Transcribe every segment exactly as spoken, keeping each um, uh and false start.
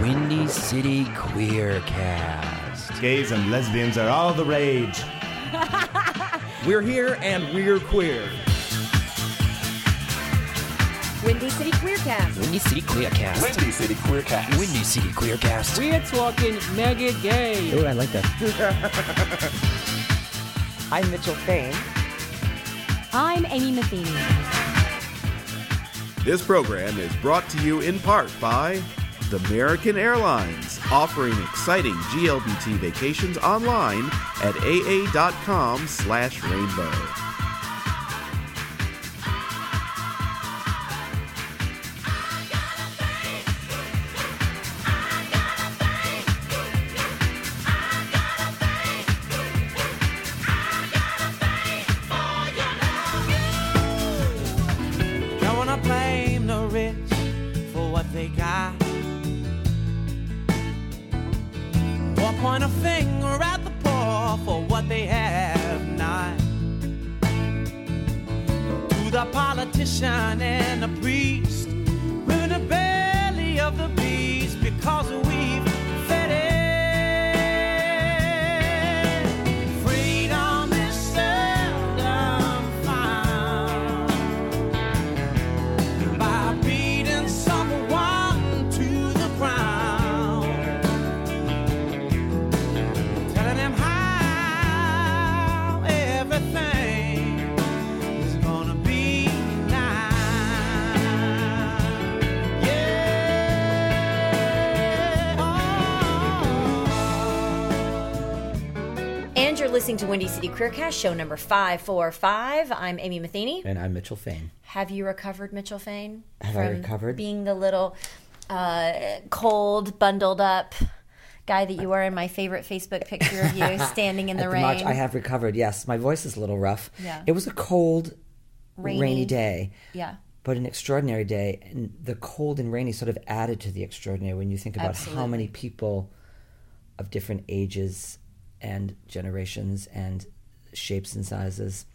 Windy City Queercast. Gays and lesbians are all the rage. We're here and we're queer. Windy City Queercast. Windy City Queercast. Windy City Queercast. Windy City Queercast. We're talking mega gay. Oh, I like that. I'm Mitchell Fain. I'm Amy Matheny. This program is brought to you in part by American Airlines, offering exciting G L B T vacations online at aa.com slash rainbow. Don't wanna blame the rich for what they got, or point a finger at the poor for what they have not. To the politician and the priest, we're in the belly of the beast because we've fed it. Freedom is seldom found by beating someone to the ground, telling them how everything is gonna be nice. Yeah. And you're listening to Windy City Queercast, show number five forty-five. I'm Amy Matheny. And I'm Mitchell Fain. Have you recovered, Mitchell Fain? Have I from recovered? Being the little uh, cold, bundled up guy that you were in my favorite Facebook picture of you standing in the At rain. March, I have recovered, yes. My voice is a little rough. Yeah. It was a cold, Rainy. rainy day. Yeah. But an extraordinary day. And the cold and rainy sort of added to the extraordinary when you think about Absolutely. how many people of different ages and generations and shapes and sizes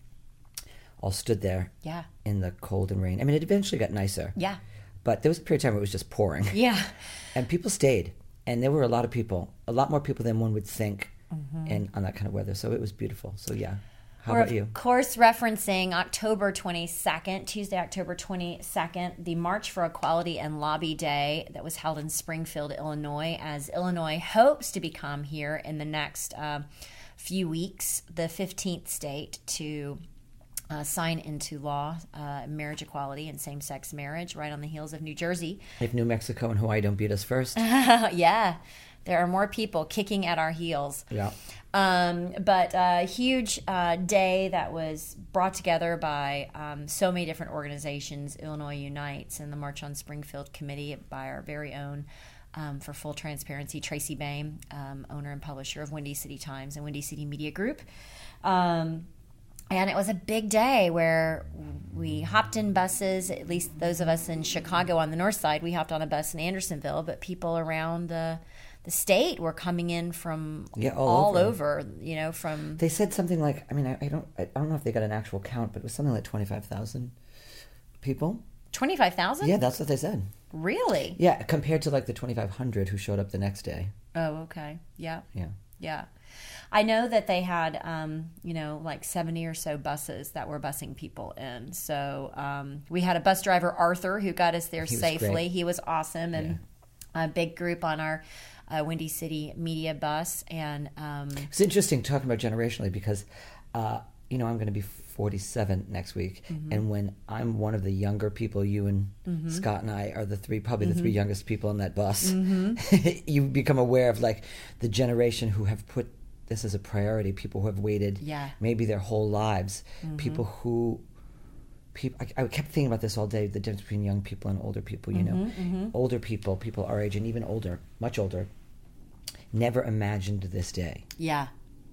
all stood there Yeah. in the cold and rain. I mean, it eventually got nicer. Yeah. But there was a period of time where it was just pouring. Yeah. And people stayed. And there were a lot of people, a lot more people than one would think and on that kind of weather. So it was beautiful. So, yeah. How We're, about you? Of course, referencing October twenty-second, Tuesday, October twenty-second, the March for Equality and Lobby Day that was held in Springfield, Illinois, as Illinois hopes to become here in the next uh, few weeks the fifteenth state to uh, sign into law uh, marriage equality and same-sex marriage, right on the heels of New Jersey. If New Mexico and Hawaii don't beat us first. Yeah, there are more people kicking at our heels. Yeah. Um, but a huge uh, day that was brought together by um, so many different organizations, Illinois Unites and the March on Springfield Committee by our very own, um, for full transparency, Tracy Bain, um, owner and publisher of Windy City Times and Windy City Media Group. Um, and it was a big day where we hopped in buses, at least those of us in Chicago on the north side, we hopped on a bus in Andersonville, but people around the the state were coming in from Yeah, all all over. over, you know, from... They said something like, I mean, I, I don't I don't know if they got an actual count, but it was something like twenty-five thousand people. twenty-five thousand? Yeah, that's what they said. Really? Yeah, compared to like the twenty-five hundred who showed up the next day. Oh, okay. Yeah. Yeah. Yeah. I know that they had, um, you know, like seventy or so buses that were busing people in. So um, we had a bus driver, Arthur, who got us there He was safely. great. He was awesome. And a big group on our uh, Windy City media bus. And um, It's interesting talking about generationally because, uh, you know, I'm going to be forty-seven next week. Mm-hmm. And when I'm one of the younger people, you and Mm-hmm. Scott and I are the three, probably the three youngest people on that bus, Mm-hmm. you become aware of like the generation who have put this as a priority, people who have waited Yeah. maybe their whole lives, Mm-hmm. people who... People, I, I kept thinking about this all day, the difference between young people and older people, you Mm-hmm, know. Older people, people our age and even older, much older, never imagined this day. yeah.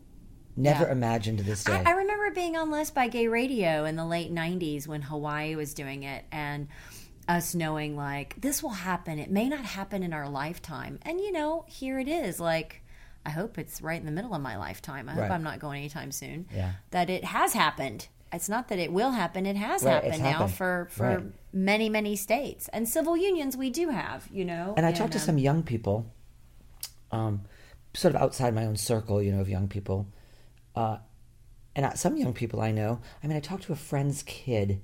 Never Yeah. imagined this day. I, I remember being on List by Gay Radio in the late nineties when Hawaii was doing it, and us knowing, like, this will happen. It may not happen in our lifetime. And, you know, here it is. Like, I hope it's right in the middle of my lifetime. I hope Right. I'm not going anytime soon. Yeah. That it has happened. it's not that it will happen. It has Right, happened it's now happened. for for Right. many many states, and civil unions we do have, you know. And I talked to um, some young people, um, sort of outside my own circle, you know, of young people. Uh, and I- some young people I know, I mean, I talked to a friend's kid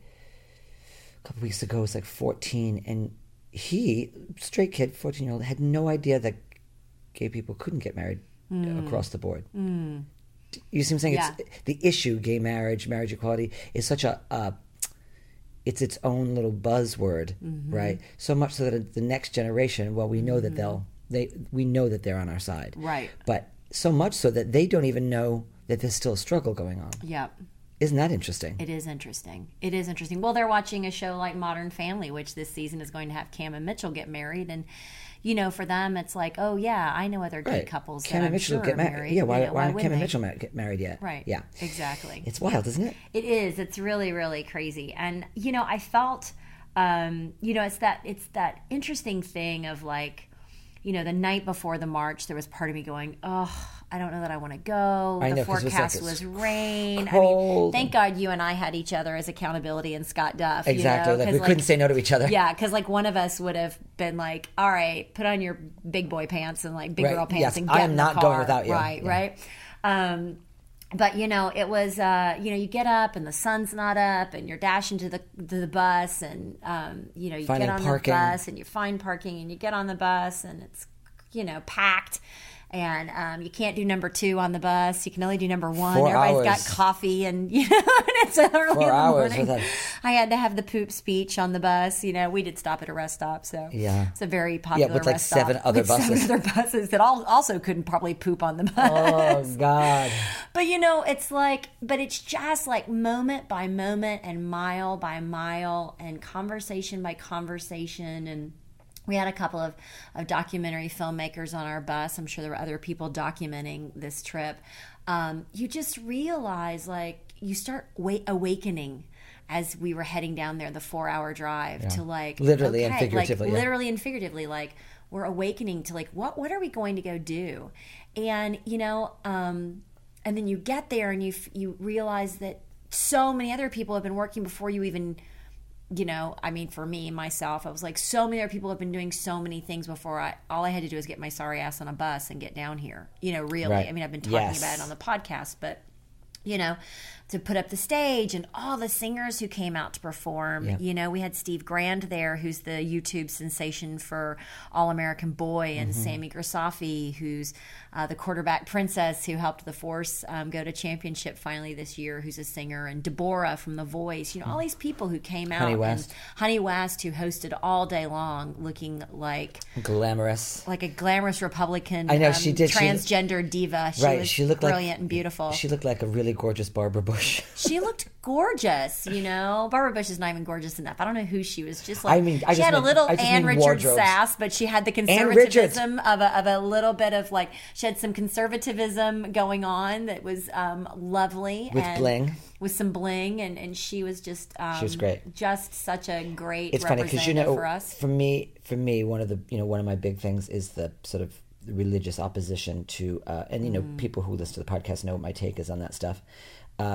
a couple weeks ago, it was like fourteen, and he, straight kid, fourteen-year-old, had no idea that gay people couldn't get married Mm. across the board. Mm. You see what I'm saying? Yeah. It's, the issue, gay marriage, marriage equality, is such a... Uh, it's its own little buzzword, Mm-hmm. right? So much so that the next generation, well, we know Mm-hmm. that they'll, they, we know that they're on our side, Right. But so much so that they don't even know that there's still a struggle going on. Yep. Isn't that interesting? It is interesting. It is interesting. Well, they're watching a show like Modern Family, which this season is going to have Cam and Mitchell get married, and you know, for them, it's like, oh yeah, I know other gay Right. couples Cam that and I'm Mitchell sure get are married. married. Yeah, why, You know, why aren't wouldn't Cam and they? Mitchell ma- get married yet? Right. Yeah. Exactly. It's wild, isn't it? It is. It's really, really crazy. And you know, I felt, um, you know, it's that it's that interesting thing of like, you know, the night before the march, there was part of me going, oh, I don't know that I want to go. I The know, 'cause it was like forecast it's was rain. I mean, cold. thank God you and I had each other as accountability and Scott Duff. Exactly. You know? Like, we 'Cause, couldn't say no to each other. Yeah, because like one of us would have been like, all right, put on your big boy pants and like big Right. girl pants Yes, and I get am in the not car. going without you. Right, Yeah. right. Um, but you know, it was uh, you know, you get up and the sun's not up, and you're dashing to the to the bus, and um, you know, you Finding get on parking. the bus and you find parking, and you get on the bus, and it's you know packed. And um, you can't do number two on the bus. You can only do number one. Four Everybody's hours. got coffee, and you know, and it's early Four in the hours morning. with a- I had to have the poop speech on the bus. You know, we did stop at a rest stop, so Yeah. it's a very popular with, like, rest seven stop. other With seven buses. other buses that all also couldn't probably poop on the bus. Oh, God. But you know, it's like, but it's just like moment by moment and mile by mile and conversation by conversation. And we had a couple of, of documentary filmmakers on our bus. I'm sure there were other people documenting this trip. Um, you just realize, like, you start wa- awakening as we were heading down there, the four hour drive to like Literally and okay, figuratively, like, yeah. literally and figuratively, like we're awakening to like what what are we going to go do, and you know, um, and then you get there and you f- you realize that so many other people have been working before you even. You know, I mean, for me, myself, I was like, so many other people have been doing so many things before. I all I had to do was get my sorry ass on a bus and get down here. You know, really. Right. I mean, I've been talking Yes. about it on the podcast, but you know, to put up the stage and all the singers who came out to perform. Yeah. You know, we had Steve Grand there, who's the YouTube sensation for All American Boy, and Mm-hmm. Sammy Grisafi, who's uh, the quarterback princess who helped the Force um, go to championship finally this year, who's a singer, and Deborah from The Voice. You know, all these people who came out. Honey West. And Honey West, who hosted all day long, looking like Glamorous. like a glamorous Republican. I know, um, she did. She- transgender diva. She right. was She looked brilliant like, and beautiful. She looked like a really gorgeous Barbara Bush. She looked gorgeous, you know. Barbara Bush is not even gorgeous enough. I don't know who she was. Just like I mean, I she just had a mean- little I just Ann mean Richards wardrobes. sass, but she had the Ann Richards. conservatism of a, of a little bit of like she had some conservatism going on that was um, lovely With and bling. with some bling, and, and she was just um, She was great. just such a great It's funny because you representative know, for us. for me, for me, one of the you know one of my big things is the sort of religious opposition to, uh, and you know, Mm. people who listen to the podcast know what my take is on that stuff. Uh,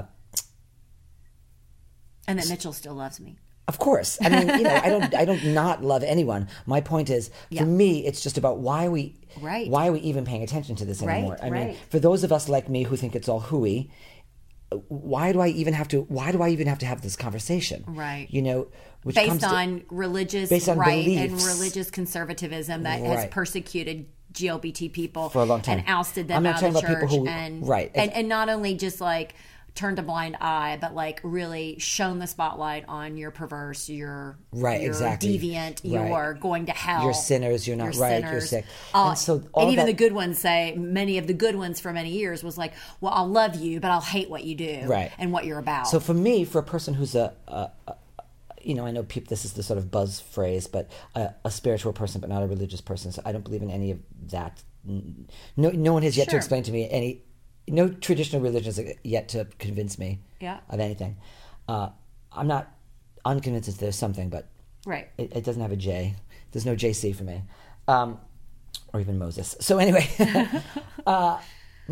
And that Mitchell still loves me. Of course. I mean, you know, I don't I don't not love anyone. My point is, Yeah. for me, it's just about why we Right. why are we even paying attention to this Right, anymore? I mean, right. for those of us like me who think it's all hooey, why do I even have to why do I even have to have this conversation? Right. You know, which Based comes to- on religious based on right and beliefs. religious conservatism that has Right. persecuted G L B T people For a long time. and ousted them I'm not out of talking about church people who- and, right. and and not only just like turned a blind eye, but like really shone the spotlight on you're perverse, you're Right, you're exactly. deviant, Right. you're going to hell, You're sinners, you're not right, you're sinners. sick. Uh, And so and all even that- the good ones say, many of the good ones for many years was like, well, I'll love you, but I'll hate what you do Right. and what you're about. So for me, for a person who's a, a, a you know, I know people, this is the sort of buzz phrase, but a, a spiritual person, but not a religious person. So I don't believe in any of that. No, no one has yet to Sure. explain to me any. No traditional religion has yet to convince me Yeah. of anything. Uh, I'm not unconvinced that there's something, but right. it, it doesn't have a J. There's no J C for me, um, or even Moses. So anyway, uh, my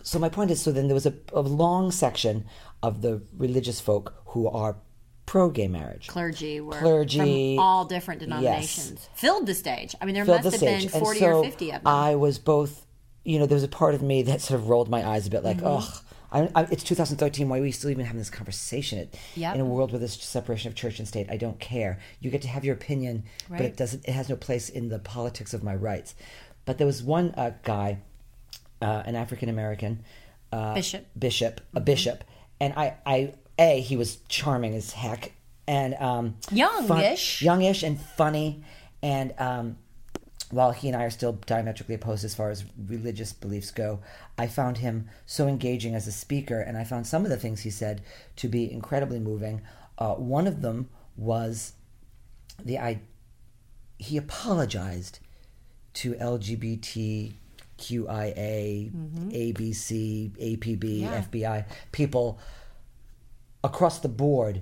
so my point is, so then there was a, a long section of the religious folk who are pro-gay marriage. Clergy were Clergy, from all different denominations. Yes. Filled the stage. I mean, there Filled must the have stage. been forty and so or fifty of them. I was both, you know, there was a part of me that sort of rolled my eyes a bit like, Mm-hmm. ugh, I, I, it's two thousand thirteen, why are we still even having this conversation? It, Yep. In a world with this separation of church and state, I don't care. You get to have your opinion, but Right. it doesn't. It has no place in the politics of my rights. But there was one uh, guy, uh, an African-American, uh, Bishop. bishop, a bishop, and I, I, A, he was charming as heck, and um, Youngish. fun, youngish and funny, and um, while he and I are still diametrically opposed as far as religious beliefs go, I found him so engaging as a speaker, and I found some of the things he said to be incredibly moving. Uh, one of them was the I. He apologized to L G B T Q I A, A B C, A P B, Yeah. F B I people across the board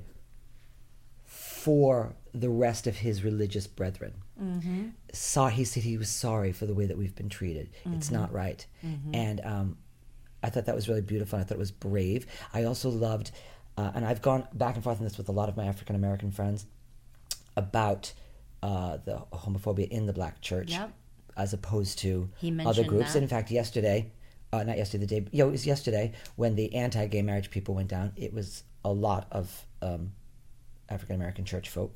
for the rest of his religious brethren. Mm-hmm. Saw, he said he was sorry for the way that we've been treated. Mm-hmm. It's not right. Mm-hmm. And um, I thought that was really beautiful. I thought it was brave. I also loved, uh, and I've gone back and forth on this with a lot of my African American friends, about uh, the homophobia in the black church, Yep. as opposed to He other mentioned groups. that. And in fact, yesterday, uh, not yesterday, the day, yeah, it was yesterday when the anti-gay marriage people went down. It was a lot of um, African American church folk.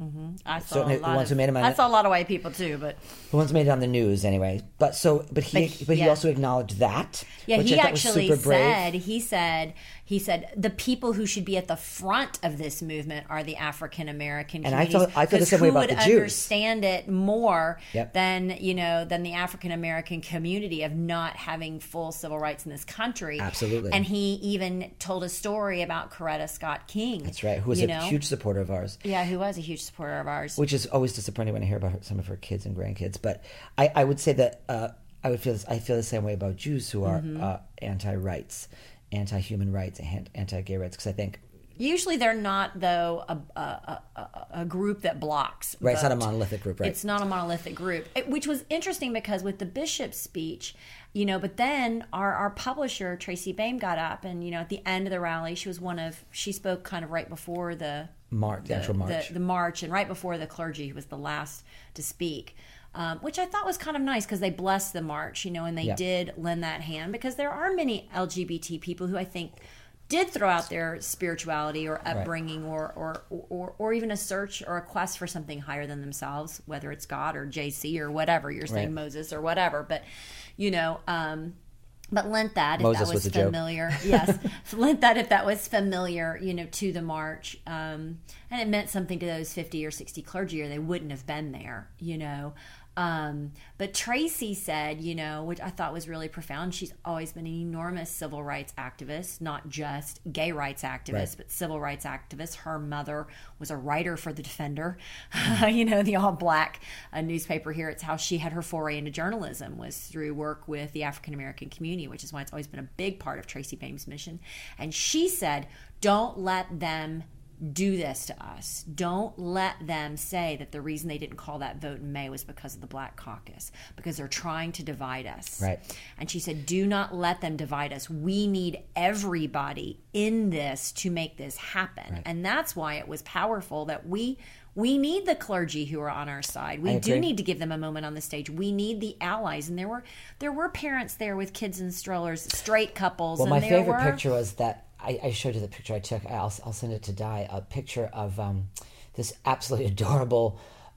I saw Certainly a the lot ones of, who made him on I it. saw a lot of white people too, but The ones made it on the news anyway. But so, but he, But- but he yeah. also acknowledged that. yeah, which he I thought was actually super brave. said he said he said the people who should be at the front of this movement are the African American And I communities. felt- I feel the 'cause same way who about would the Jews. understand it more Yep. than you know than the African American community of not having full civil rights in this country. Absolutely. And he even told a story about Coretta Scott King. That's right. Who was you a know? huge supporter of ours. Yeah, who was a huge supporter of ours. Which is always disappointing when I hear about her, some of her kids and grandkids. But I, I would say that uh, I would feel this, I feel the same way about Jews who are Mm-hmm. uh, anti-rights, anti-human rights, and anti-gay rights. Because I think Usually they're not, though, a, a, a, a group that blocks. right, it's not a vote. monolithic group, right? It's not a monolithic group, it, which was interesting because with the bishop's speech, you know, but then our, our publisher, Tracy Baim, got up and, you know, at the end of the rally, she was one of, she spoke kind of right before the March, the, the, actual march. The, the march, and right before the clergy, who was the last to speak. Um, which I thought was kind of nice because they blessed the march, you know, and they Yep. did lend that hand because there are many L G B T people who I think did throw out their spirituality or upbringing or, or, or, or even a search or a quest for something higher than themselves, whether it's God or J C or whatever, you're saying Right. Moses or whatever. But, you know, um, but lent that if Moses that was was, a joke. familiar. Yes. lent that if that was familiar, you know, to the march. Um, and it meant something to those fifty or sixty clergy or they wouldn't have been there, you know. Um, but Tracy said, you know, which I thought was really profound. She's always been an enormous civil rights activist, not just gay rights activist, Right. but civil rights activist. Her mother was a writer for The Defender, you know, the all black uh, newspaper here. It's how she had her foray into journalism was through work with the African American community, which is why it's always been a big part of Tracy Baim's mission. And she said, don't let them do this to us. Don't let them say that the reason they didn't call that vote in May was because of the Black Caucus, because they're trying to divide us. Right. And she said, do not let them divide us. We need everybody in this to make this happen. Right. And that's why it was powerful that we we need the clergy who are on our side. We I do agree. need to give them a moment on the stage. We need the allies. And there were there were parents there with kids in strollers, straight couples. Well, and my there favorite were, picture was that I, I showed you the picture I took. I'll, I'll send it to Di. A picture of um, this absolutely adorable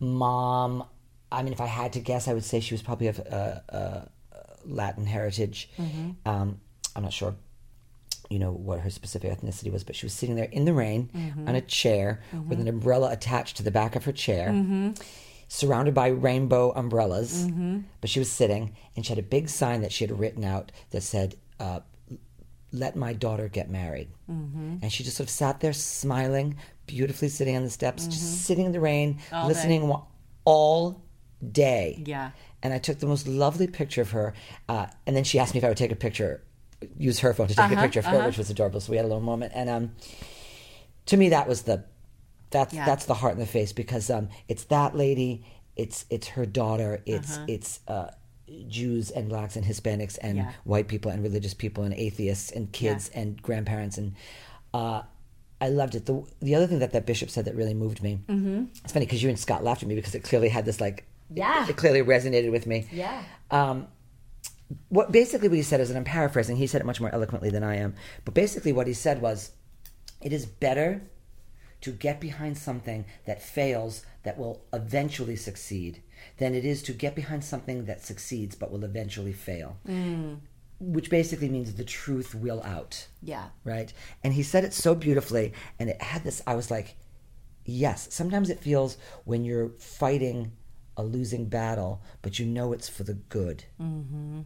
mom. I mean, if I had to guess, I would say she was probably of uh, uh, Latin heritage. Mm-hmm. Um, I'm not sure, you know, what her specific ethnicity was, but she was sitting there in the rain Mm-hmm. on a chair with an umbrella attached to the back of her chair. Surrounded by rainbow umbrellas, but she was sitting, and she had a big sign that she had written out that said, uh, "Let my daughter get married." Mm-hmm. And she just sort of sat there, smiling, beautifully sitting on the steps, Mm-hmm. just sitting in the rain, All listening day. wa- all day. Yeah. And I took the most lovely picture of her, uh, and then she asked me if I would take a picture, use her phone to take a Uh-huh, picture of her, uh-huh. which was adorable. So we had a little moment, and um, to me, that was the that's Yeah. that's the heart in the face because um, it's that lady, it's it's her daughter, it's Uh-huh. it's uh, Jews and blacks and Hispanics and Yeah. white people and religious people and atheists and kids Yeah. and grandparents. And uh, I loved it. The, the other thing that that bishop said that really moved me, mm-hmm. it's funny because you and Scott laughed at me because it clearly had this like, Yeah. it, it clearly resonated with me. Yeah. Um, what basically what he said is, and I'm paraphrasing, he said it much more eloquently than I am, but basically what he said was, it is better to get behind something that fails that will eventually succeed than it is to get behind something that succeeds but will eventually fail. Mm. Which basically means the truth will out. Yeah. Right? And he said it so beautifully, and it had this, I was like, yes, sometimes it feels when you're fighting a losing battle, but you know it's for the good. Mm-hmm.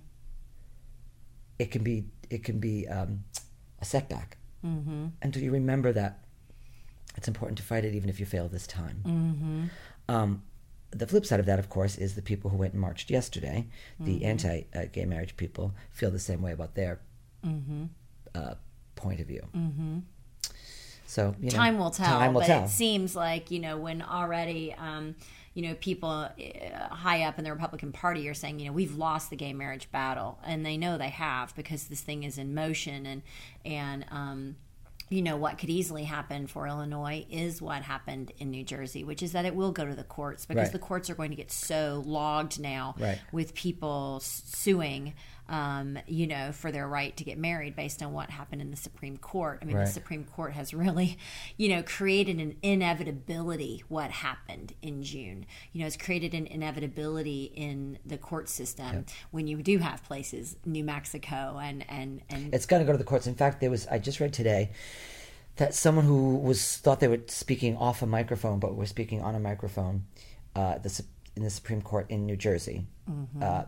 It can be, it can be um, a setback. Mm-hmm. Until you remember that it's important to fight it even if you fail this time. Mm-hmm. Um, the flip side of that, of course, is the people who went and marched yesterday, the mm-hmm. anti-gay marriage people, feel the same way about their mm-hmm. uh, point of view. Mm-hmm. So, you know, time will tell. Time will but tell. It seems like, you know, when already, um, you know, people uh, high up in the Republican Party are saying, you know, we've lost the gay marriage battle, and they know they have because this thing is in motion, and and um, you know, what could easily happen for Illinois is what happened in New Jersey, which is that it will go to the courts because Right. the courts are going to get so logged now Right. with people suing, um, you know, for their right to get married based on what happened in the Supreme Court. I mean, Right. the Supreme Court has really, you know, created an inevitability what happened in June. You know, it's created an inevitability in the court system Yep. when you do have places, New Mexico and, and, and It's going to go to the courts. In fact, there was, I just read today that someone who was thought they were speaking off a microphone but were speaking on a microphone uh, the, Sup- in the Supreme Court in New Jersey mm-hmm. uh,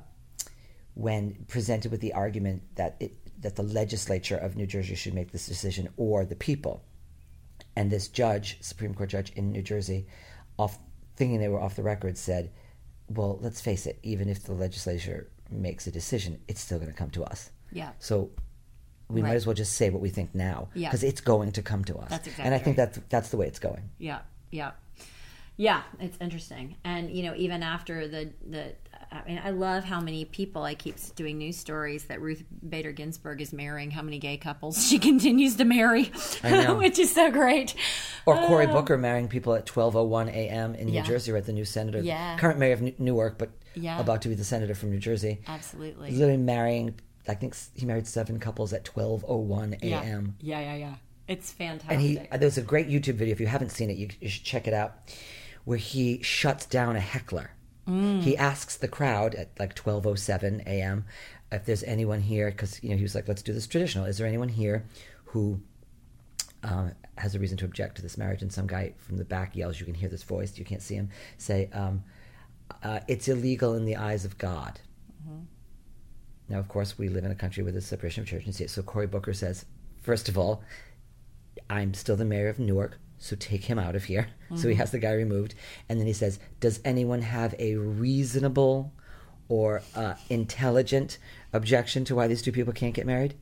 when presented with the argument that it, that the legislature of New Jersey should make this decision or the people. And this judge, Supreme Court judge in New Jersey, off thinking they were off the record, said, well, let's face it, even if the legislature makes a decision, it's still going to come to us. Yeah. So we Right. might as well just say what we think now, Yeah. because it's going to come to us. That's exactly and I think right. that's, that's the way it's going. Yeah, yeah, yeah. It's interesting, and you know, even after the the, I mean, I love how many people I keep doing news stories that Ruth Bader Ginsburg is marrying. How many gay couples she continues to marry, I know. which is so great. Or Cory Oh. Booker marrying people at twelve oh one a.m. in New Yeah. Jersey, right? The new senator, Yeah. current mayor of New- Newark, but Yeah. about to be the senator from New Jersey. Absolutely. Literally marrying, I think he married seven couples at twelve oh one Yeah. a.m. Yeah, yeah, yeah. It's fantastic. And he, there's a great YouTube video. If you haven't seen it, you, you should check it out, where he shuts down a heckler. Mm. He asks the crowd at like twelve oh seven a.m. if there's anyone here, because you know he was like, let's do this traditional. Is there anyone here who um, has a reason to object to this marriage? And some guy from the back yells, you can hear this voice, you can't see him, say, um, uh, it's illegal in the eyes of God. Mm-hmm. Now, of course, we live in a country with a separation of church and state. So Cory Booker says, first of all, I'm still the mayor of Newark, so take him out of here. Mm-hmm. So he has the guy removed. And then he says, does anyone have a reasonable or uh, intelligent objection to why these two people can't get married?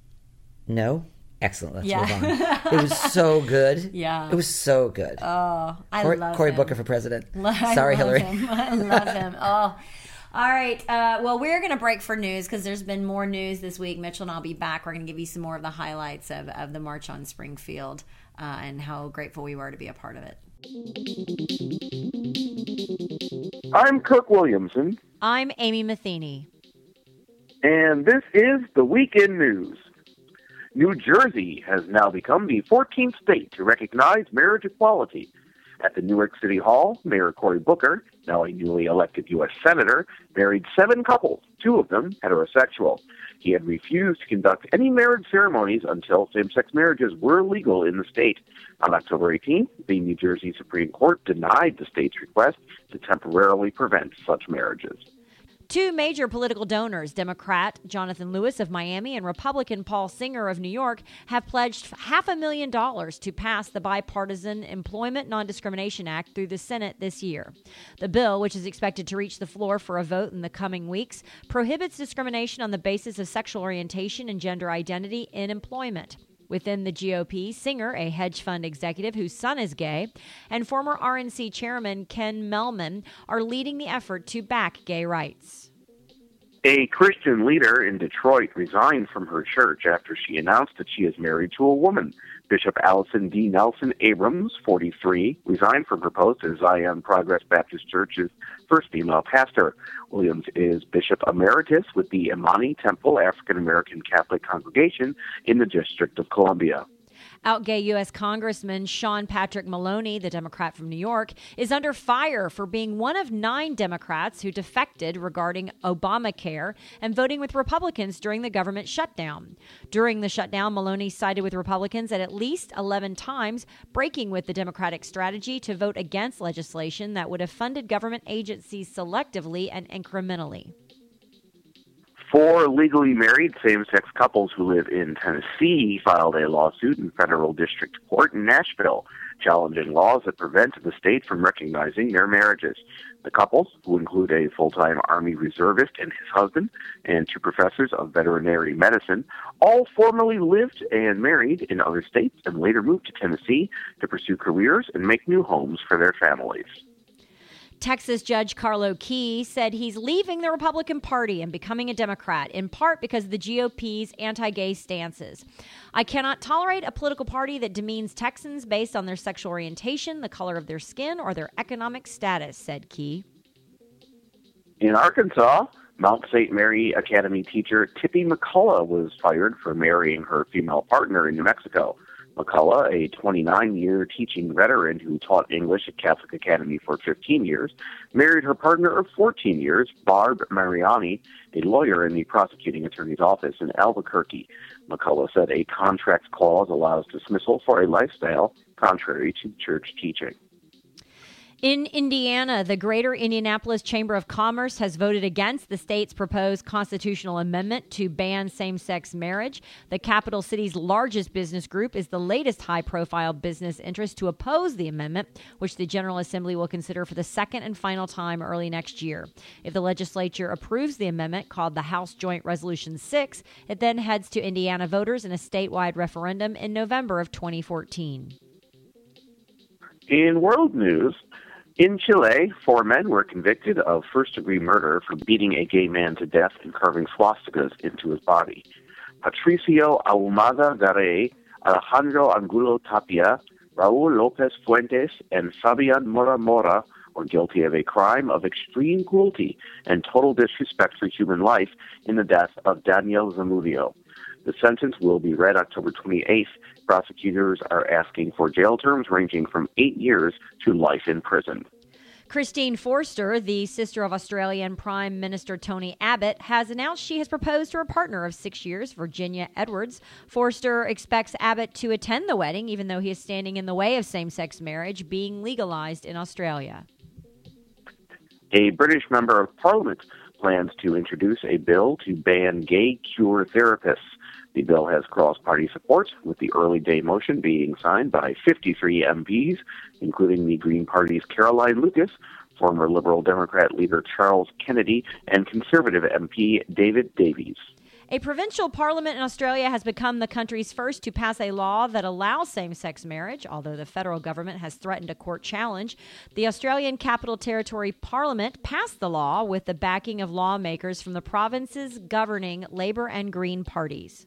No? Excellent. Let's Yeah. move on. It was so good. Yeah. It was so good. Oh, I Cory, love Cory him. Booker for president. I Sorry, love Hillary. him. I love him. Oh. All right. Uh, well, we're going to break for news because there's been more news this week. Mitchell and I'll be back. We're going to give you some more of the highlights of, of the March on Springfield uh, and how grateful we were to be a part of it. I'm Kirk Williamson, I'm Amy Matheny. and this is the Weekend News. New Jersey has now become the fourteenth state to recognize marriage equality. At the Newark City Hall, Mayor Cory Booker, now a newly elected U S Senator, married seven couples, two of them heterosexual. He had refused to conduct any marriage ceremonies until same-sex marriages were legal in the state. On October eighteenth, the New Jersey Supreme Court denied the state's request to temporarily prevent such marriages. Two major political donors, Democrat Jonathan Lewis of Miami and Republican Paul Singer of New York, have pledged half a million dollars to pass the Bipartisan Employment Non-Discrimination Act through the Senate this year. The bill, which is expected to reach the floor for a vote in the coming weeks, prohibits discrimination on the basis of sexual orientation and gender identity in employment. Within the G O P, Singer, a hedge fund executive whose son is gay, and former R N C chairman Ken Melman are leading the effort to back gay rights. A Christian leader in Detroit resigned from her church after she announced that she is married to a woman. Bishop Allison D. Nelson Abrams, forty-three, resigned from her post as Zion Progress Baptist Church's first female pastor. Williams is Bishop Emeritus with the Imani Temple African American Catholic Congregation in the District of Columbia. Out-gay U S Congressman Sean Patrick Maloney, the Democrat from New York, is under fire for being one of nine Democrats who defected regarding Obamacare and voting with Republicans during the government shutdown. During the shutdown, Maloney sided with Republicans at at least eleven times, breaking with the Democratic strategy to vote against legislation that would have funded government agencies selectively and incrementally. Four legally married same-sex couples who live in Tennessee filed a lawsuit in federal district court in Nashville, challenging laws that prevent the state from recognizing their marriages. The couples, who include a full-time Army reservist and his husband, and two professors of veterinary medicine, all formerly lived and married in other states and later moved to Tennessee to pursue careers and make new homes for their families. Texas Judge Carlo Key said he's leaving the Republican Party and becoming a Democrat, in part because of the G O P's anti-gay stances. I cannot tolerate a political party that demeans Texans based on their sexual orientation, the color of their skin, or their economic status, said Key. In Arkansas, Mount Saint Mary Academy teacher Tippy McCullough was fired for marrying her female partner in New Mexico. McCullough, a twenty-nine-year teaching veteran who taught English at Catholic Academy for fifteen years, married her partner of fourteen years, Barb Mariani, a lawyer in the prosecuting attorney's office in Albuquerque. McCullough said a contract clause allows dismissal for a lifestyle contrary to church teaching. In Indiana, the Greater Indianapolis Chamber of Commerce has voted against the state's proposed constitutional amendment to ban same-sex marriage. The capital city's largest business group is the latest high-profile business interest to oppose the amendment, which the General Assembly will consider for the second and final time early next year. If the legislature approves the amendment, called the House Joint Resolution six, it then heads to Indiana voters in a statewide referendum in November of twenty fourteen. In world news, in Chile, four men were convicted of first-degree murder for beating a gay man to death and carving swastikas into his body. Patricio Ahumada Garay, Alejandro Angulo Tapia, Raul Lopez Fuentes, and Fabian Mora Mora were guilty of a crime of extreme cruelty and total disrespect for human life in the death of Daniel Zamudio. The sentence will be read October twenty-eighth. Prosecutors are asking for jail terms ranging from eight years to life in prison. Christine Forster, the sister of Australian Prime Minister Tony Abbott, has announced she has proposed to her partner of six years, Virginia Edwards. Forster expects Abbott to attend the wedding, even though he is standing in the way of same-sex marriage being legalized in Australia. A British member of Parliament plans to introduce a bill to ban gay cure therapists. The bill has cross-party support, with the early day motion being signed by fifty-three M Ps, including the Green Party's Caroline Lucas, former Liberal Democrat leader Charles Kennedy, and Conservative M P David Davies. A provincial parliament in Australia has become the country's first to pass a law that allows same-sex marriage, although the federal government has threatened a court challenge. The Australian Capital Territory Parliament passed the law with the backing of lawmakers from the province's governing Labor and Green parties.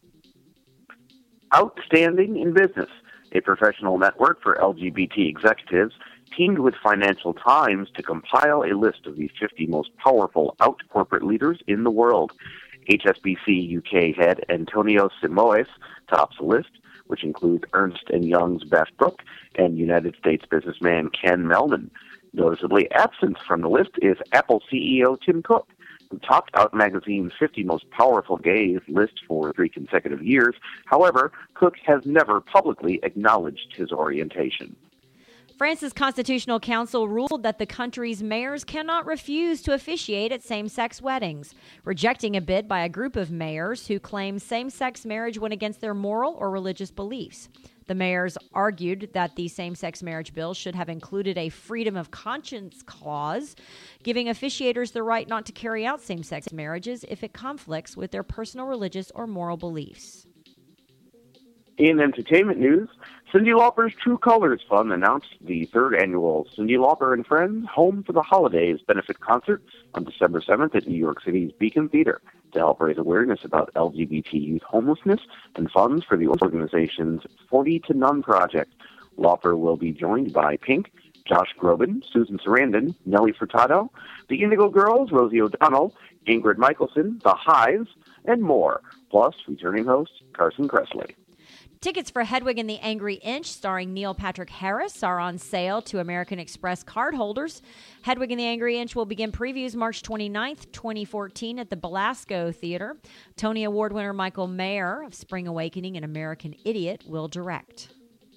Outstanding in Business, a professional network for L G B T executives, teamed with Financial Times to compile a list of the fifty most powerful out-corporate leaders in the world. H S B C U K head Antonio Simoes tops the list, which includes Ernst and Young's Beth Brooke and United States businessman Ken Mehlman. Noticeably absent from the list is Apple C E O Tim Cook, who topped Out Magazine's fifty most powerful gays list for three consecutive years. However, Cook has never publicly acknowledged his orientation. France's Constitutional Council ruled that the country's mayors cannot refuse to officiate at same-sex weddings, rejecting a bid by a group of mayors who claim same-sex marriage went against their moral or religious beliefs. The mayors argued that the same-sex marriage bill should have included a freedom of conscience clause, giving officiators the right not to carry out same-sex marriages if it conflicts with their personal religious or moral beliefs. In entertainment news, Cyndi Lauper's True Colors Fund announced the third annual Cyndi Lauper and Friends Home for the Holidays benefit concert on December seventh at New York City's Beacon Theater to help raise awareness about L G B T youth homelessness and funds for the organization's forty to None project. Lauper will be joined by Pink, Josh Groban, Susan Sarandon, Nelly Furtado, the Indigo Girls, Rosie O'Donnell, Ingrid Michaelson, The Hives, and more, plus returning host Carson Kressley. Tickets for Hedwig and the Angry Inch, starring Neil Patrick Harris, are on sale to American Express card holders. Hedwig and the Angry Inch will begin previews March twenty-ninth, twenty fourteen at the Belasco Theater. Tony Award winner Michael Mayer of Spring Awakening and American Idiot will direct.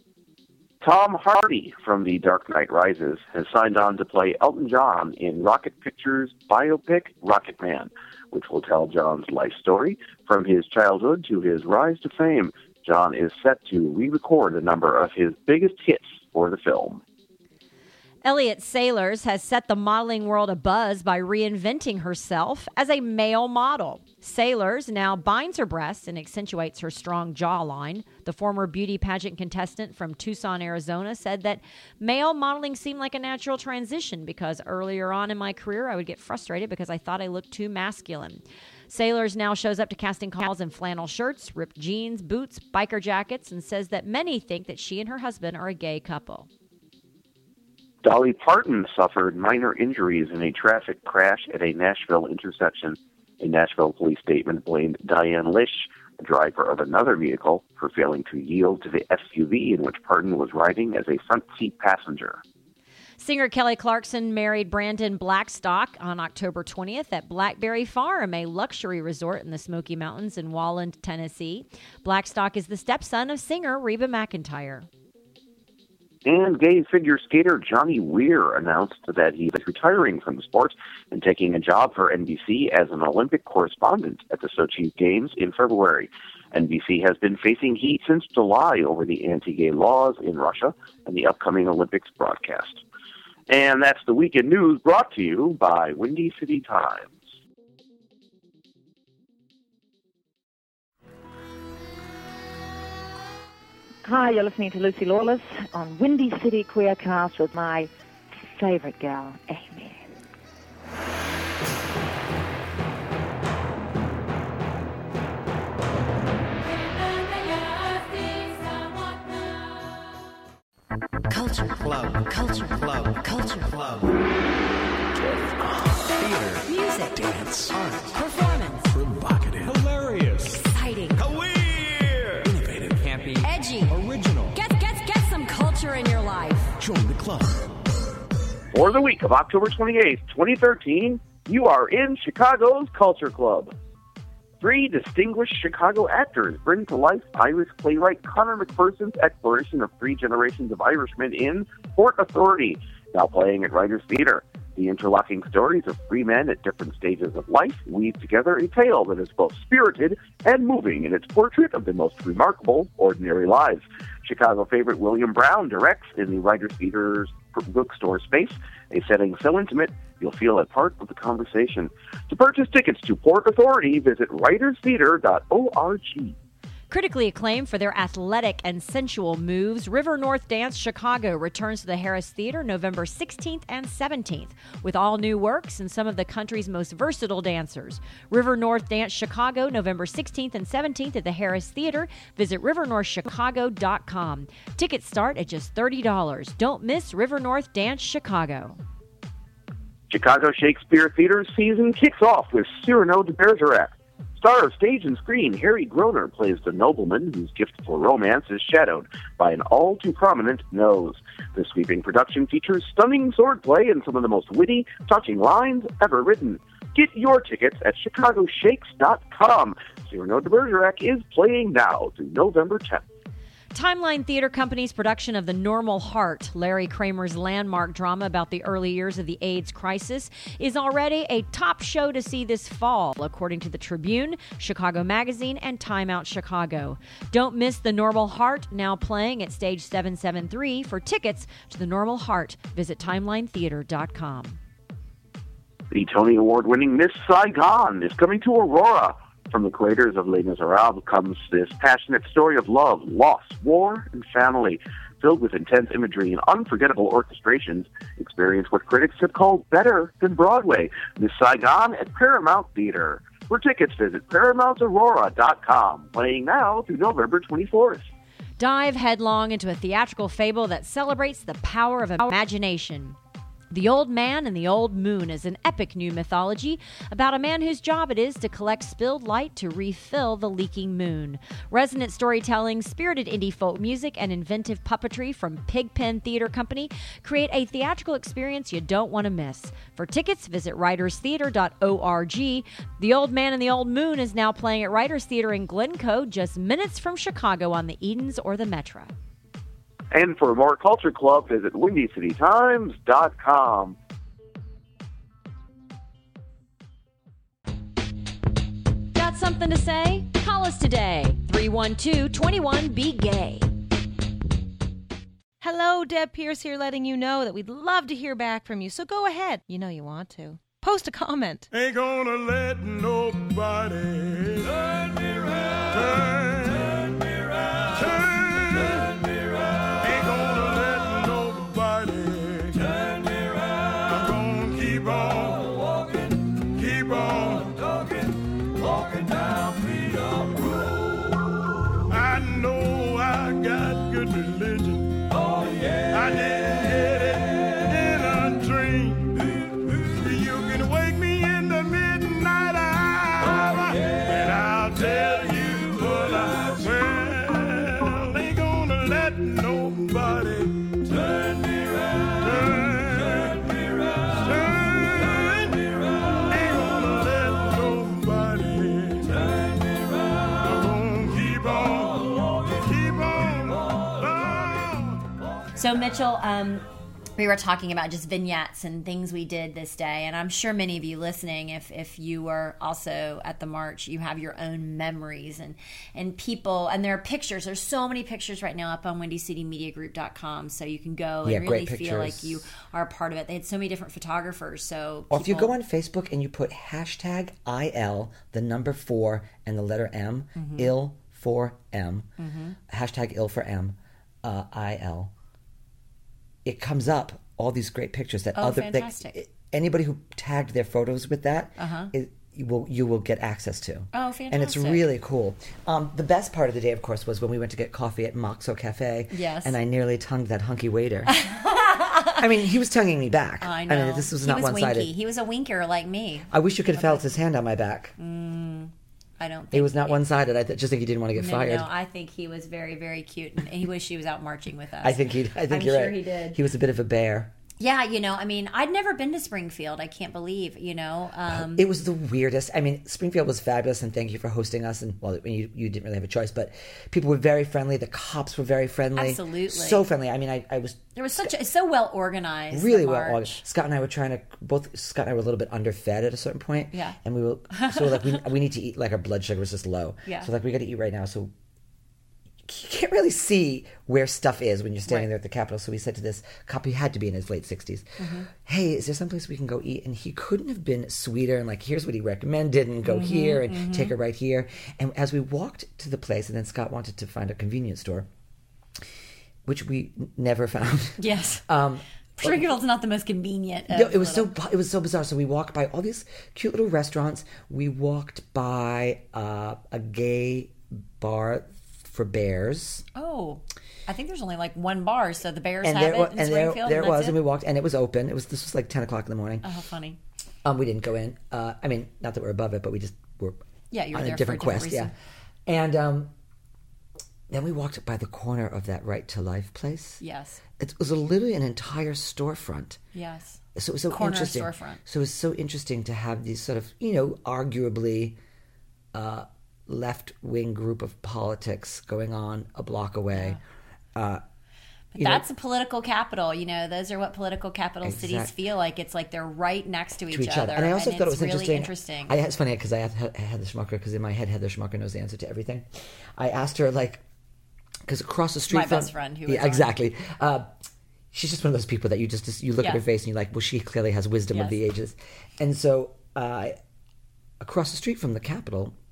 Tom Hardy from The Dark Knight Rises has signed on to play Elton John in Rocket Pictures' biopic Rocket Man, which will tell John's life story from his childhood to his rise to fame. John is set to re-record a number of his biggest hits for the film. Elliot Sailors has set the modeling world abuzz by reinventing herself as a male model. Sailors now binds her breasts and accentuates her strong jawline. The former beauty pageant contestant from Tucson, Arizona, said that male modeling seemed like a natural transition because earlier on in my career I would get frustrated because I thought I looked too masculine. Sailors now shows up to casting calls in flannel shirts, ripped jeans, boots, biker jackets, and says that many think that she and her husband are a gay couple. Dolly Parton suffered minor injuries in a traffic crash at a Nashville intersection. A Nashville police statement blamed Diane Lish, the driver of another vehicle, for failing to yield to the S U V in which Parton was riding as a front seat passenger. Singer Kelly Clarkson married Brandon Blackstock on October twentieth at Blackberry Farm, a luxury resort in the Smoky Mountains in Walland, Tennessee. Blackstock is the stepson of singer Reba McEntire. And gay figure skater Johnny Weir announced that he is retiring from the sport and taking a job for N B C as an Olympic correspondent at the Sochi Games in February. N B C has been facing heat since July over the anti-gay laws in Russia and the upcoming Olympics broadcast. And that's the Weekend News brought to you by Windy City Times. Hi, you're listening to Lucy Lawless on Windy City Queercast with my favorite gal, Amy. Culture Club. Culture Club. Culture Club. Theater. Music. Dance. Art. Performance. Provocative. Hilarious. Exciting. Weird. Innovative. Campy. Edgy. Original. Get, get, get some culture in your life. Join the club. For the week of October twenty-eighth, twenty thirteen, you are in Chicago's Culture Club. Three distinguished Chicago actors bring to life Irish playwright Conor McPherson's exploration of three generations of Irishmen in Port Authority, now playing at Writers Theater. The interlocking stories of three men at different stages of life weave together a tale that is both spirited and moving in its portrait of the most remarkable ordinary lives. Chicago favorite William Brown directs in the Writers Theater's bookstore space, a setting so intimate you'll feel a part of the conversation. To purchase tickets to Port Authority, visit writers theater dot org. Critically acclaimed for their athletic and sensual moves, River North Dance Chicago returns to the Harris Theater November sixteenth and seventeenth with all new works and some of the country's most versatile dancers. River North Dance Chicago November sixteenth and seventeenth at the Harris Theater. Visit river north chicago dot com. Tickets start at just thirty dollars. Don't miss River North Dance Chicago. Chicago Shakespeare Theater's season kicks off with Cyrano de Bergerac. Star of stage and screen, Harry Groner plays the nobleman whose gift for romance is shadowed by an all-too-prominent nose. The sweeping production features stunning swordplay and some of the most witty, touching lines ever written. Get your tickets at chicago shakes dot com. Cyrano de Bergerac is playing now through November tenth. Timeline Theater Company's production of The Normal Heart, Larry Kramer's landmark drama about the early years of the AIDS crisis, is already a top show to see this fall, according to the Tribune, Chicago Magazine, and Time Out Chicago. Don't miss The Normal Heart, now playing at Stage seven seventy-three. For tickets to The Normal Heart, visit timeline theater dot com. The Tony Award-winning Miss Saigon is coming to Aurora. From the creators of Les Miserables comes this passionate story of love, loss, war, and family. Filled with intense imagery and unforgettable orchestrations, experience what critics have called better than Broadway, Miss Saigon at Paramount Theater. For tickets, visit paramount aurora dot com. Playing now through November twenty-fourth. Dive headlong into a theatrical fable that celebrates the power of imagination. The Old Man and the Old Moon is an epic new mythology about a man whose job it is to collect spilled light to refill the leaking moon. Resonant storytelling, spirited indie folk music, and inventive puppetry from Pigpen Theater Company create a theatrical experience you don't want to miss. For tickets, visit writers theater dot org. The Old Man and the Old Moon is now playing at Writers Theater in Glencoe, just minutes from Chicago on the Edens or the Metro. And for more Culture Club, visit windy city times dot com. Got something to say? Call us today. three one two, two one, be gay. Hello, Deb Pierce here, letting you know that we'd love to hear back from you. So go ahead. You know you want to. Post a comment. Ain't gonna let nobody turn me around. Turn, turn me around. Turn. So, Mitchell, um, we were talking about just vignettes and things we did this day, and I'm sure many of you listening, if if you were also at the march, you have your own memories and, and people, and there are pictures. There's so many pictures right now up on windy city media group dot com, so you can go and yeah, really feel like you are a part of it. They had so many different photographers. So, or people... if you go on Facebook and you put hashtag I L, the number four, and the letter M, mm-hmm. ill for M, mm-hmm. hashtag ill for M, uh, I L. It comes up all these great pictures that oh, other fantastic. That, anybody who tagged their photos with that uh-huh. it, you will you will get access to. Oh, fantastic! And it's really cool. Um, the best part of the day, of course, was when we went to get coffee at Moxo Cafe. Yes, and I nearly tongued that hunky waiter. I mean, he was tonguing me back. I know. I mean, this was he not was one-sided. Winky. He was a winker like me. I wish you could have felt his hand on my back. Mm. I don't think it was not it, one-sided. I th- just think he didn't want to get no, fired. No, I think he was very, very cute, and he wished he was out marching with us. I think he. I think I'm you're sure right. he did. He was a bit of a bear. Yeah, you know, I mean, I'd never been to Springfield. I can't believe, you know. Um, it was the weirdest. I mean, Springfield was fabulous, and thank you for hosting us. And, well, you, you didn't really have a choice, but people were very friendly. The cops were very friendly. Absolutely. So friendly. I mean, I, I was... There was such a, so well organized. Really well organized. Scott and I were trying to, both Scott and I were a little bit underfed at a certain point. Yeah. And we were, so we're like, we, we need to eat, like our blood sugar was just low. Yeah. So like, we got to eat right now. So you can't really see where stuff is when you're standing right there at the Capitol. So we said to this cop, he had to be in his late sixties, mm-hmm. hey, is there someplace we can go eat? And he couldn't have been sweeter. And like, here's what he recommended, and go mm-hmm, here and mm-hmm. take her right here. And as we walked to the place, and then Scott wanted to find a convenience store, which we never found. Yes. um, Springfield's not the most convenient. No, it was little. so it was so bizarre. So we walked by all these cute little restaurants. We walked by uh, a gay bar for bears. Oh, I think there's only like one bar, so the Bears and have there, it in and Springfield. There, there and it was, it? and we walked, and it was open. It was this was like ten o'clock in the morning. Oh, how funny! Um, we didn't go in. Uh, I mean, not that we're above it, but we just were yeah, you were on there a different for a quest. different yeah, and um, then we walked by the corner of that Right to Life place. Yes, it was literally an entire storefront. Yes, so it was so corner interesting. Storefront. So it was so interesting to have these sort of, you know, arguably. Uh, left-wing group of politics going on a block away. Yeah. Uh, but that's know, a political capital. You know, those are what political capital exact, cities feel like. It's like they're right next to each, to each other. other. And I also and thought it was really interesting. interesting. I, it's funny because I have Heather Schmucker, because in my head, Heather Schmucker knows the answer to everything. I asked her, like, because across the street my from... best friend. Who yeah, exactly. Uh, she's just one of those people that you just, just you look yeah. at her face and you're like, well, she clearly has wisdom yes. of the ages. And so uh, across the street from the Capitol,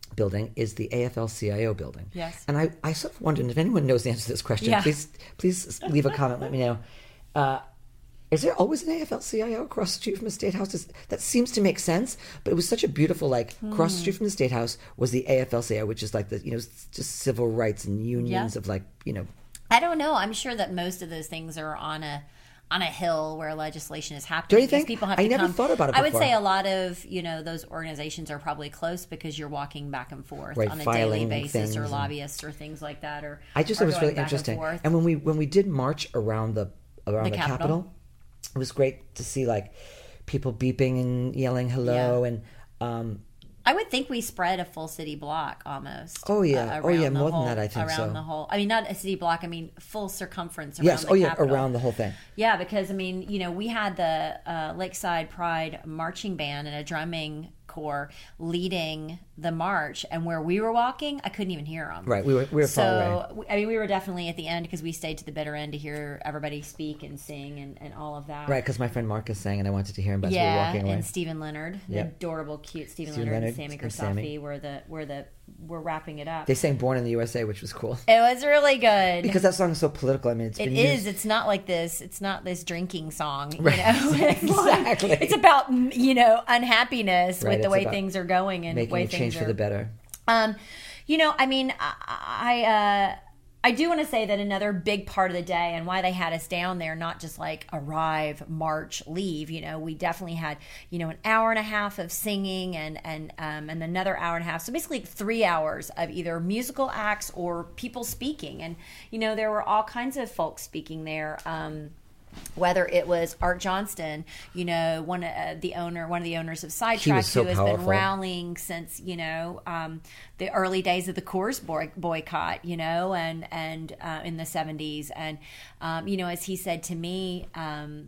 building is the A F L C I O building. Yes. And I, I sort of wondered if anyone knows the answer to this question, Yeah. please please leave a comment, let me know. Uh, is there always an A F L C I O across the street from the State House? Does, that seems to make sense, but it was such a beautiful, like, Hmm. across the street from the State House was the A F L C I O, which is like the, you know, just civil rights and unions Yeah. of, like, you know. I don't know. I'm sure that most of those things are on a on a hill where legislation is happening. Don't you because think? People have I to never come. thought about it I would before. say a lot of, you know, those organizations are probably close because you're walking back and forth Right, on a filing daily basis, things or and- lobbyists or things like that. Or I just or thought it was going really back interesting. And, forth. And when we when we did march around the around The the, Capitol. Capitol, it was great to see, like, people beeping and yelling hello Yeah. and um, I would think we spread a full city block almost. Oh, yeah. uh, Oh, yeah, around the more than whole- that, I think around so. the whole. I mean, not a city block. I mean, full circumference around yes, the oh yeah, Capitol. around the whole thing. Yeah, because I mean, you know, we had the uh, Lakeside Pride marching band and a drumming corps leading the march, and where we were walking, I couldn't even hear them. Right, we were we were far away. So I mean, we were definitely at the end because we stayed to the bitter end to hear everybody speak and sing and, and all of that. Right, because my friend Marcus sang, and I wanted to hear him, but as we were Yeah, walking away. and Stephen Leonard, the Yep. adorable, cute Stephen, Stephen Leonard, Leonard and and Sammy Sammy. Kersafi were the were the were wrapping it up. They sang "Born in the U S A," which was cool. It was really good Because that song is so political. I mean, it's It been is. used- It's not like this. It's not this drinking song. You Right. know? It's like- Exactly. It's about, you know, unhappiness Right, with the it's way about things are going and making way a change things for are, the better. Um, you know, I mean, I I, uh, I do want to say that another big part of the day and why they had us down there, not just like arrive, march, leave. You know, we definitely had, you know, an hour and a half of singing and and um, and another hour and a half. So basically three hours of either musical acts or people speaking. And you know, there were all kinds of folks speaking there. Um, Whether it was Art Johnston, you know, one uh, the owner, one of the owners of Sidetrack, so who has been powerful. rallying since, you know, um, the early days of the Coors boy- boycott, you know, and and uh, in the seventies, and um, you know, as he said to me, um,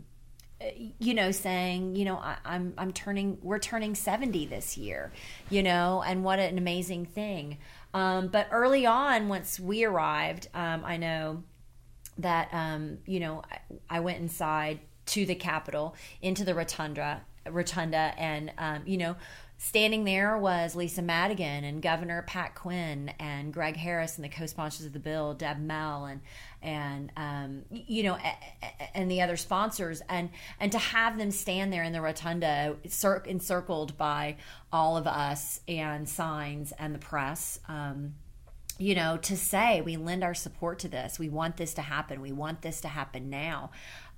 you know, saying, you know, I, I'm I'm turning, we're turning seventy this year, you know, and what an amazing thing. Um, but early on, once we arrived, um, I know that um, you know, I, I went inside to the Capitol, into the rotunda, rotunda, and um, you know, standing there was Lisa Madigan and Governor Pat Quinn and Greg Harris and the co-sponsors of the bill, Deb Mell, and and um, you know, and the other sponsors, and and to have them stand there in the rotunda, cir- encircled by all of us and signs and the press. Um, you know, to say we lend our support to this. We want this to happen. We want this to happen now.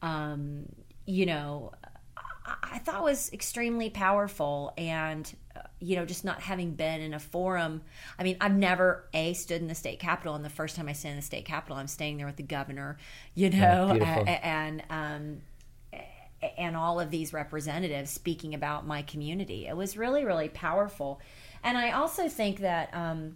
Um, you know, I, I thought was extremely powerful. And, uh, you know, just not having been in a forum. I mean, I've never, A, stood in the state capitol. And the first time I stand in the state capitol, I'm staying there with the governor, you know, Right, a- and, um, and all of these representatives speaking about my community. It was really, really powerful. And I also think that, um,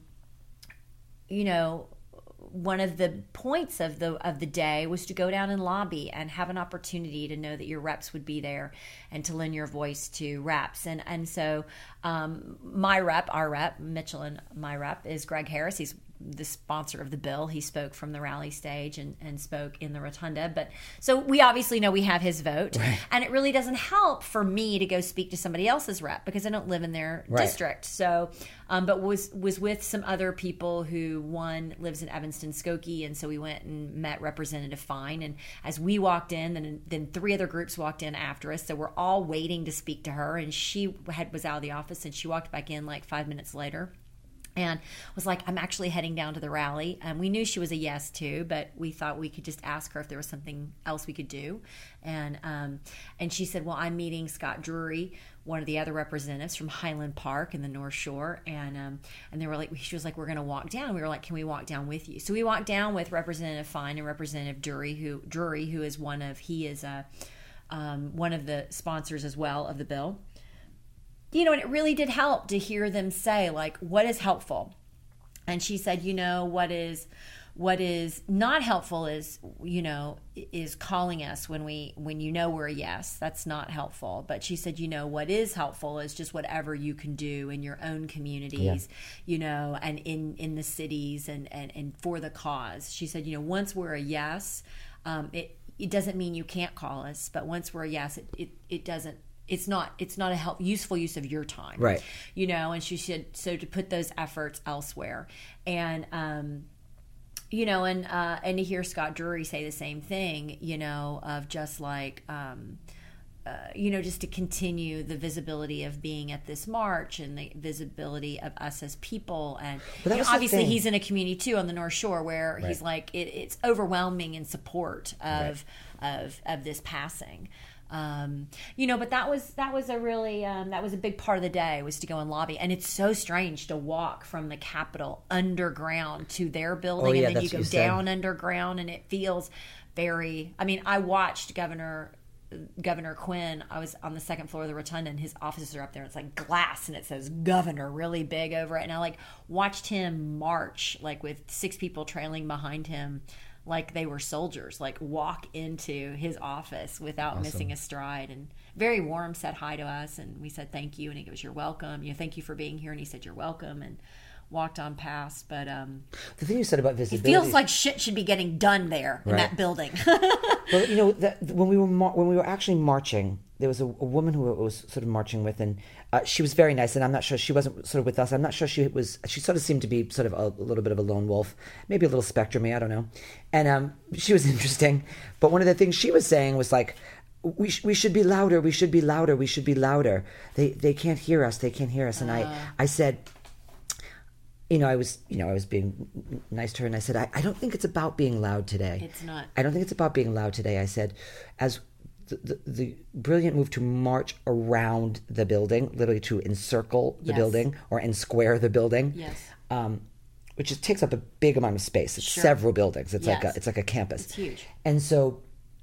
you know, one of the points of the of the day was to go down and lobby and have an opportunity to know that your reps would be there and to lend your voice to reps. And and so um, my rep, our rep, Mitchell and my rep is Greg Harris. He's the sponsor of the bill. He spoke from the rally stage and, and spoke in the rotunda. But so we obviously know we have his vote. Right. And it really doesn't help for me to go speak to somebody else's rep because I don't live in their Right. district. So, um, but was was with some other people who, one lives in Evanston, Skokie, and so we went and met Representative Fine. And as we walked in, then then three other groups walked in after us. So we're all waiting to speak to her, and she had was out of the office, and she walked back in like five minutes later. And was like, I'm actually heading down to the rally. And we knew she was a yes too, but we thought we could just ask her if there was something else we could do. And um, and she said, well, I'm meeting Scott Drury, one of the other representatives from Highland Park in the North Shore. And um, and they were like, she was like, we're going to walk down. We were like, can we walk down with you? So we walked down with Representative Fine and Representative Drury, who Drury, who is one of, he is a, um, one of the sponsors as well of the bill. You know, and it really did help to hear them say, like, what is helpful? And she said, you know, what is what is not helpful is, you know, is calling us when we when you know we're a yes. That's not helpful. But she said, you know, what is helpful is just whatever you can do in your own communities, yeah. you know, and in, in the cities and, and, and for the cause. She said, you know, once we're a yes, um, it, it doesn't mean you can't call us. But once we're a yes, it, it, it doesn't it's not it's not a help useful use of your time, right? You know, and she should so to put those efforts elsewhere, and um, you know, and uh, and to hear Scott Drury say the same thing, you know, of just like. Um, Uh, you know, just to continue the visibility of being at this march and the visibility of us as people. And you know, obviously he's in a community too on the North Shore where right. he's like, it, it's overwhelming in support of, right. of, of this passing. Um, you know, but that was, that was a really, um, that was a big part of the day was to go and lobby. And it's so strange to walk from the Capitol underground to their building. Oh, yeah, and then you go you down said. underground and it feels very, I mean, I watched Governor Governor Quinn, I was on the second floor of the rotunda and his offices are up there. It's like glass and it says governor really big over it. And I like watched him march like with six people trailing behind him like they were soldiers, like walk into his office without awesome. missing a stride. And very warm, said hi to us and we said thank you. And he goes, you're welcome. You know, thank you for being here. And he said, you're welcome. And walked on past. But um, the thing you said about visibility, it feels like shit should be getting done there in right. that building. Well, you know, that, when we were mar- when we were actually marching, there was a, a woman who I was sort of marching with, and uh, she was very nice. And I'm not sure she wasn't sort of with us. I'm not sure she was. She sort of seemed to be sort of a, a little bit of a lone wolf, maybe a little spectrum-y, I don't know. And um, she was interesting. But one of the things she was saying was like, we sh- we should be louder. We should be louder. We should be louder. They they can't hear us. They can't hear us. And uh. I I said. You know, I was, you know, I was being nice to her, and I said, I, I don't think it's about being loud today. It's not. I don't think it's about being loud today. I said, as the, the, the brilliant move to march around the building, literally to encircle the yes. building or ensquare the building, yes, um, which just takes up a big amount of space. It's sure. several buildings. It's yes. like a, it's like a campus. It's huge. And so,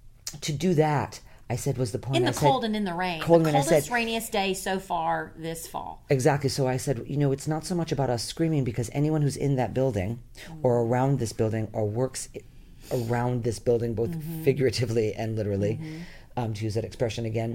to do that. I said was the point. In the I cold said, and in the rain. Cold the and coldest, I said, rainiest day so far this fall. Exactly. So I said, you know, it's not so much about us screaming because anyone who's in that building mm-hmm. or around this building or works around this building, both mm-hmm. figuratively and literally, mm-hmm. um, to use that expression again,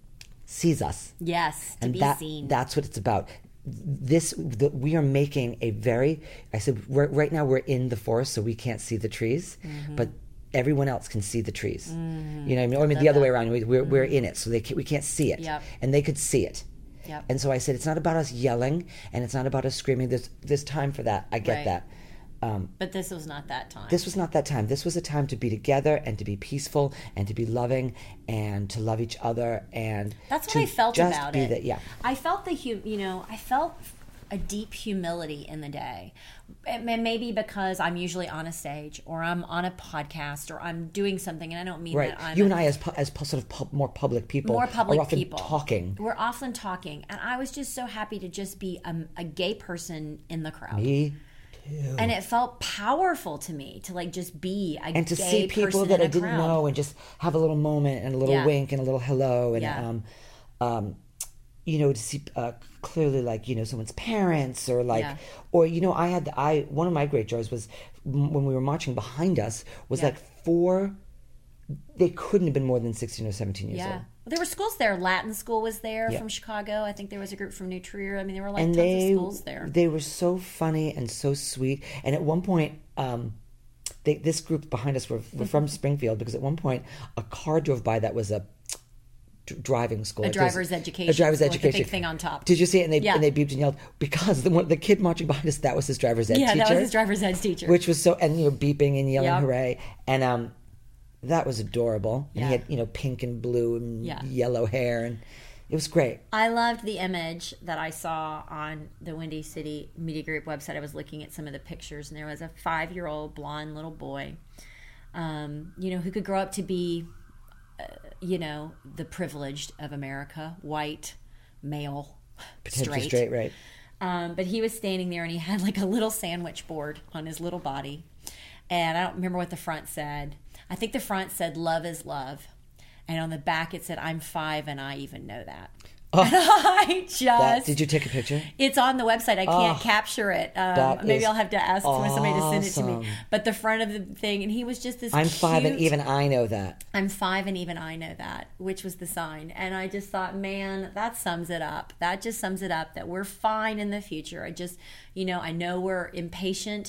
sees us. Yes, to and be that, seen. That's what it's about. This the, we are making a very. I said right now we're in the forest, so we can't see the trees, mm-hmm. but. Everyone else can see the trees. Mm, you know what I mean? Or I mean the other that. way around. We, we're, mm. we're in it, so they can, we can't see it. Yep. And they could see it. Yep. And so I said, it's not about us yelling, and it's not about us screaming. There's, there's time for that. I get right. that. Um, but this was not that time. This was not that time. This was a time to be together and to be peaceful and to be loving and to love each other. And that's what to I felt just about be it. That, yeah. I felt the, you know, I felt a deep humility in the day. And maybe because I'm usually on a stage or I'm on a podcast or I'm doing something, and I don't mean right. that I'm... You and I, as pu- as pu- sort of pu- more public people, more public are often people. talking. We're often talking. And I was just so happy to just be a, a gay person in the crowd. Me too. And it felt powerful to me to like just be a and to gay see people person that in I a didn't crowd. know and just have a little moment and a little Yeah. wink and a little hello and Yeah. um, um, you know, to see uh, clearly like you know someone's parents or like Yeah. or you know I had the, I one of my great joys was m- when we were marching behind us was Yeah. like four. They couldn't have been more than sixteen or seventeen years Yeah. old. Well, there were schools there. Latin school was there Yeah. from Chicago. I think there was a group from New Trier. I mean, there were like And tons they of schools there. they were so funny and so sweet. And at one point. Um, They, this group behind us were, were from Springfield because at one point a car drove by that was a d- driving school. A It driver's was, education. A driver's school with education. the big thing on top. Did you see it? And they Yeah. and they beeped and yelled because the one, the kid marching behind us that was his driver's ed yeah, teacher. that was his driver's ed teacher. Which was so and you know beeping and yelling Yep. hooray and um that was adorable. And Yeah. he had you know pink and blue and Yeah. yellow hair and it was great. I loved the image that I saw on the Windy City Media Group website. I was looking at some of the pictures, and there was a five-year-old blonde little boy, um, you know, who could grow up to be, uh, you know, the privileged of America, white, male, Potentially straight. straight, right. Um, but he was standing there, and he had like a little sandwich board on his little body. And I don't remember what the front said. I think the front said, "Love is love." And on the back it said, "I'm five and I even know that." Oh, and I just... That, did you take a picture? It's on the website. I can't Oh, capture it. that Um, maybe is I'll have to ask somebody to send it to awesome. me. But the front of the thing, and he was just this I'm cute... five and even I know that. I'm five and even I know that, which was the sign. And I just thought, man, that sums it up. That just sums it up that we're fine in the future. I just, you know, I know we're impatient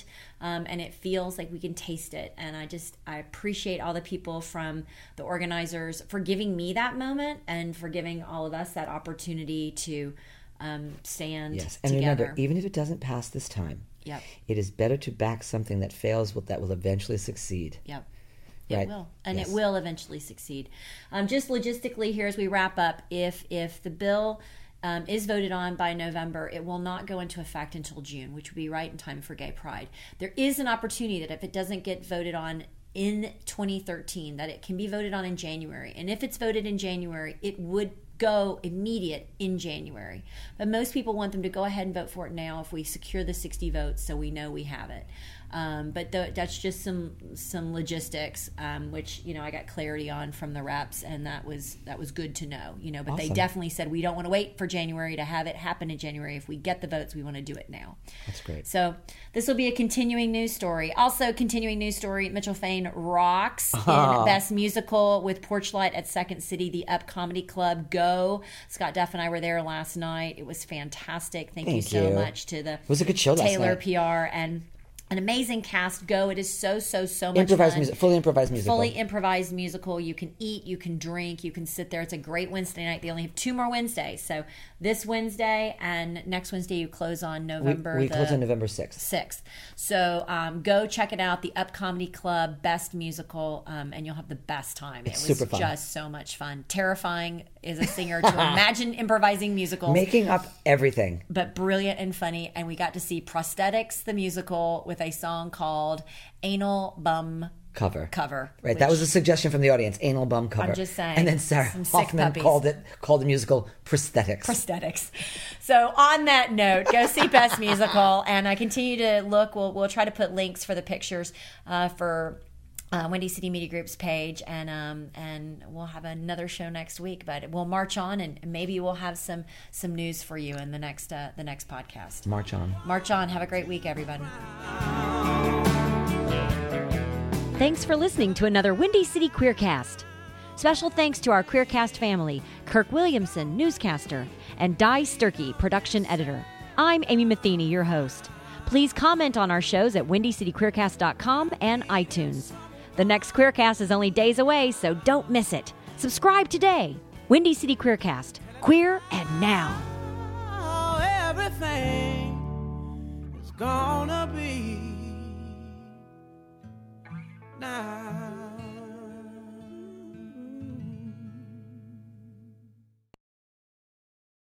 um, and it feels like we can taste it. And I just I appreciate all the people from the organizers for giving me that moment and for giving all of us that opportunity to um, stand yes. And together. remember, even if it doesn't pass this time, yep. it is better to back something that fails that will eventually succeed. Yep. It Right. will, and Yes. it will eventually succeed. Um, just logistically, here as we wrap up, if if the bill um, is voted on by November, it will not go into effect until June, which would be right in time for Gay Pride. There is an opportunity that if it doesn't get voted on in twenty thirteen, that it can be voted on in January. And if it's voted in January, it would go immediate in January. But most people want them to go ahead and vote for it now if we secure the sixty votes so we know we have it. Um, but th- that's just some some logistics, um, which you know I got clarity on from the reps, and that was that was good to know. You know, but Awesome. they definitely said we don't want to wait for January to have it happen in January. If we get the votes, we want to do it now. That's great. So this will be a continuing news story. Also, continuing news story: Mitchell Fain rocks in Best Musical with Porchlight at Second City, the Up Comedy Club. Go! Scott Duff and I were there last night. It was fantastic. Thank, Thank you so you. much to the It was a good show last Taylor night. P R and. An amazing cast. Go! It is so so so much Improvised fun. music, fully improvised musical. Fully improvised musical. You can eat, you can drink, you can sit there. It's a great Wednesday night. They only have two more Wednesdays, so this Wednesday and next Wednesday you close on November. We, we the close on November sixth. Sixth. So um, go check it out. The Up Comedy Club Best Musical, um, and you'll have the best time. It's it was super fun. Just so much fun. Terrifying as a singer to imagine improvising musicals. Making up everything. But brilliant and funny. And we got to see Prosthetics, the musical, with a song called Anal Bum Cover. Cover. Right, that was a suggestion from the audience, anal bum cover. I'm just saying, And then Sarah some sick Hoffman puppies. called it called the musical Prosthetics. Prosthetics. So on that note, go see Best Musical, and I continue to look. We'll we'll try to put links for the pictures uh, for uh, Windy City Media Group's page, and um and we'll have another show next week. But we'll march on, and maybe we'll have some some news for you in the next uh, the next podcast. March on. March on. Have a great week, everybody. Thanks for listening to another Windy City Queercast. Special thanks to our Queercast family, Kirk Williamson, newscaster, and Di Sturkey, production editor. I'm Amy Matheny, your host. Please comment on our shows at windy city queercast dot com and iTunes. The next Queercast is only days away, so don't miss it. Subscribe today. Windy City Queercast. Queer and now. Oh, everything is gonna be now.